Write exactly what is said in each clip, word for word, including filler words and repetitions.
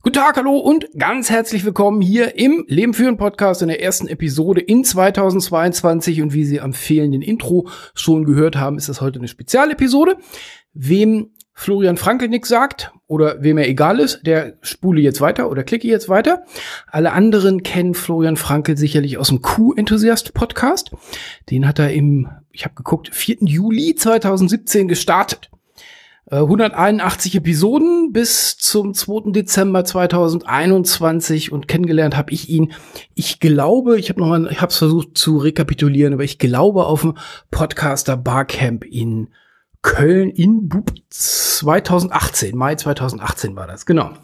Guten Tag, hallo und ganz herzlich willkommen hier im Leben führen Podcast in der ersten Episode in zweitausendzweiundzwanzig. Und wie Sie am fehlenden Intro schon gehört haben, ist das heute eine Spezialepisode. Wem Florian Frankl nichts sagt oder wem er egal ist, der spule jetzt weiter oder klicke jetzt weiter. Alle anderen kennen Florian Frankl sicherlich aus dem Q-Enthusiast-Podcast. Den hat er im, ich habe geguckt, vierten Juli zweitausendsiebzehn gestartet. hunderteinundachtzig Episoden bis zum zweiten Dezember zweitausendeinundzwanzig und kennengelernt habe ich ihn. Ich glaube, ich habe noch mal, ich habe es versucht zu rekapitulieren, aber ich glaube auf dem Podcaster Barcamp in Köln in zweitausendachtzehn, Mai zweitausendachtzehn war das, genau.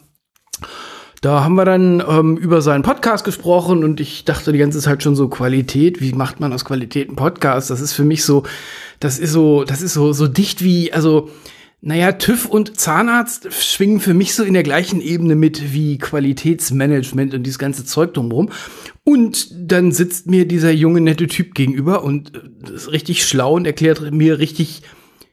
Da haben wir dann ähm, über seinen Podcast gesprochen und ich dachte die ganze Zeit schon so Qualität, wie macht man aus Qualität einen Podcast? Das ist für mich so, das ist so, das ist so so dicht wie, also naja, TÜV und Zahnarzt schwingen für mich so in der gleichen Ebene mit wie Qualitätsmanagement und dieses ganze Zeug drumherum. Und dann sitzt mir dieser junge, nette Typ gegenüber und ist richtig schlau und erklärt mir richtig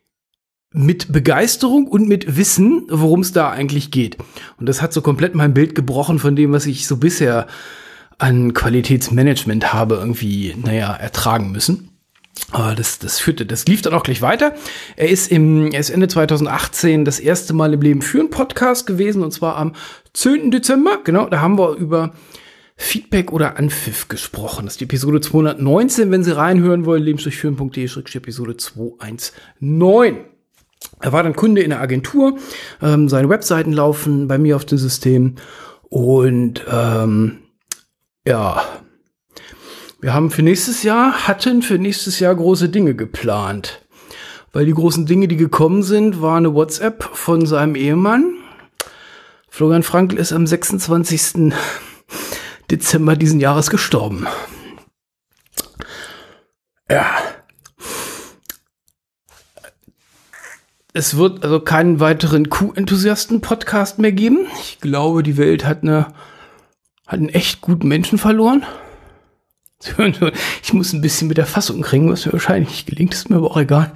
mit Begeisterung und mit Wissen, worum es da eigentlich geht. Und das hat so komplett mein Bild gebrochen von dem, was ich so bisher an Qualitätsmanagement habe irgendwie, naja, ertragen müssen. Aber das, das führte, das lief dann auch gleich weiter. Er ist im, er ist Ende zweitausendachtzehn das erste Mal im Leben führen Podcast gewesen und zwar am zehnten Dezember. Genau, da haben wir über Feedback oder Anpfiff gesprochen. Das ist die Episode zweihundertneunzehn, wenn Sie reinhören wollen, lebensdurchführen punkt de Episode zweihundertneunzehn. Er war dann Kunde in der Agentur, ähm, seine Webseiten laufen bei mir auf dem System und ähm, ja. Wir haben für nächstes Jahr, hatten für nächstes Jahr große Dinge geplant. Weil die großen Dinge, die gekommen sind, war eine WhatsApp von seinem Ehemann. Florian Frankl ist am sechsundzwanzigsten Dezember diesen Jahres gestorben. Ja. Es wird also keinen weiteren Q-Enthusiasten-Podcast mehr geben. Ich glaube, die Welt hat eine, hat einen echt guten Menschen verloren. Ich muss ein bisschen mit der Fassung kriegen, was mir wahrscheinlich nicht gelingt, ist mir aber auch egal.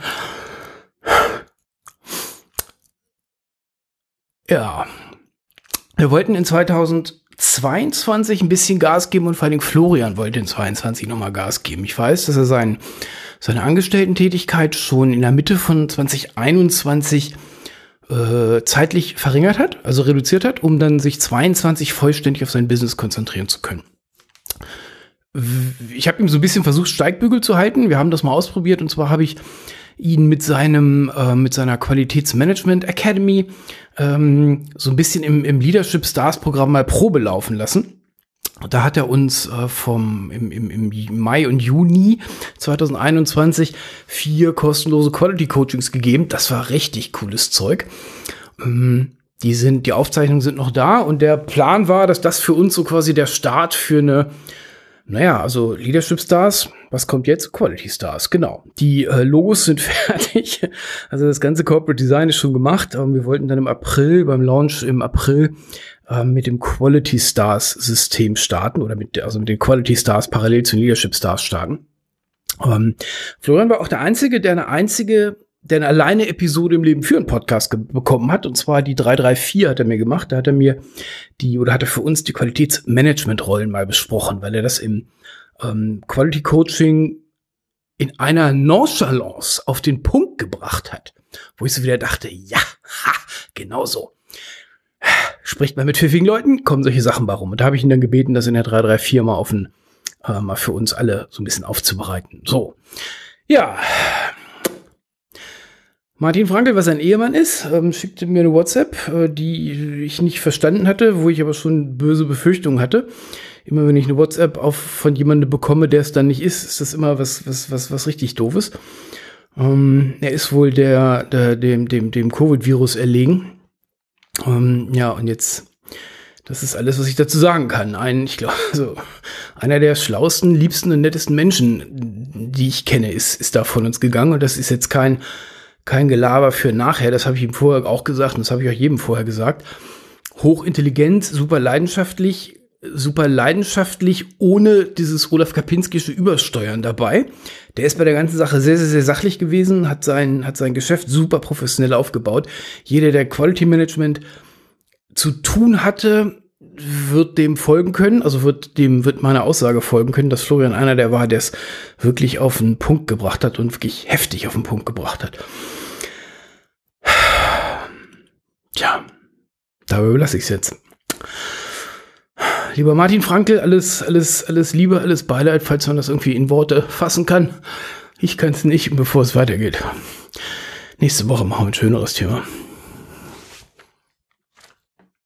Ja, wir wollten in zweitausendzweiundzwanzig ein bisschen Gas geben und vor allem Florian wollte in zweiundzwanzig nochmal Gas geben. Ich weiß, dass er sein, seine Angestellten-Tätigkeit schon in der Mitte von zweitausendeinundzwanzig äh, zeitlich verringert hat, also reduziert hat, um dann sich zweiundzwanzig vollständig auf sein Business konzentrieren zu können. Ich habe ihm so ein bisschen versucht, Steigbügel zu halten. Wir haben das mal ausprobiert und zwar habe ich ihn mit seinem äh, mit seiner Qualitätsmanagement Academy ähm, so ein bisschen im, im Leadership Stars Programm mal Probe laufen lassen. Da hat er uns äh, vom im, im, im Mai und Juni zweitausendeinundzwanzig vier kostenlose Quality Coachings gegeben. Das war richtig cooles Zeug. Ähm, die sind die Aufzeichnungen sind noch da und der Plan war, dass das für uns so quasi der Start für eine Naja, also Leadership Stars, was kommt jetzt? Quality Stars, genau. Die äh, Logos sind fertig, also das ganze Corporate Design ist schon gemacht, aber wir wollten dann im April, beim Launch im April äh, mit dem Quality Stars System starten oder mit, also mit den Quality Stars parallel zu Leadership Stars starten. Ähm, Florian war auch der Einzige, der eine einzige der eine alleine Episode im Leben führen Podcast ge- bekommen hat, und zwar die drei drei vier hat er mir gemacht, da hat er mir die, oder hat er für uns die Qualitätsmanagement-Rollen mal besprochen, weil er das im ähm, Quality Coaching in einer Nonchalance auf den Punkt gebracht hat, wo ich so wieder dachte, ja, ha, genau so. Spricht man mit pfiffigen Leuten, kommen solche Sachen bei rum. Und da habe ich ihn dann gebeten, das in der drei drei vier mal auf ein, äh, mal für uns alle so ein bisschen aufzubereiten. So, ja, Martin Frankl, was sein Ehemann ist, ähm, schickte mir eine WhatsApp, äh, die ich nicht verstanden hatte, wo ich aber schon böse Befürchtungen hatte. Immer wenn ich eine WhatsApp auf, von jemandem bekomme, der es dann nicht ist, ist das immer was, was, was, was richtig Doofes. Ähm, er ist wohl der, der, dem, dem, dem Covid-Virus erlegen. Ähm, ja, und jetzt, das ist alles, was ich dazu sagen kann. Ein, ich glaube, also, einer der schlauesten, liebsten und nettesten Menschen, die ich kenne, ist, ist da von uns gegangen. Und das ist jetzt kein, Kein Gelaber für nachher, das habe ich ihm vorher auch gesagt und das habe ich auch jedem vorher gesagt. Hochintelligent, super leidenschaftlich, super leidenschaftlich, ohne dieses Olaf Kapinskische Übersteuern dabei. Der ist bei der ganzen Sache sehr, sehr, sehr sachlich gewesen, hat sein, hat sein Geschäft super professionell aufgebaut. Jeder, der Quality Management zu tun hatte, wird dem folgen können, also wird dem wird meine Aussage folgen können, dass Florian einer der war, der es wirklich auf den Punkt gebracht hat und wirklich heftig auf den Punkt gebracht hat. Tja, dabei belasse ich es jetzt. Lieber Martin Frankl, alles, alles, alles Liebe, alles Beileid, falls man das irgendwie in Worte fassen kann. Ich kann es nicht, bevor es weitergeht. Nächste Woche machen wir ein schöneres Thema.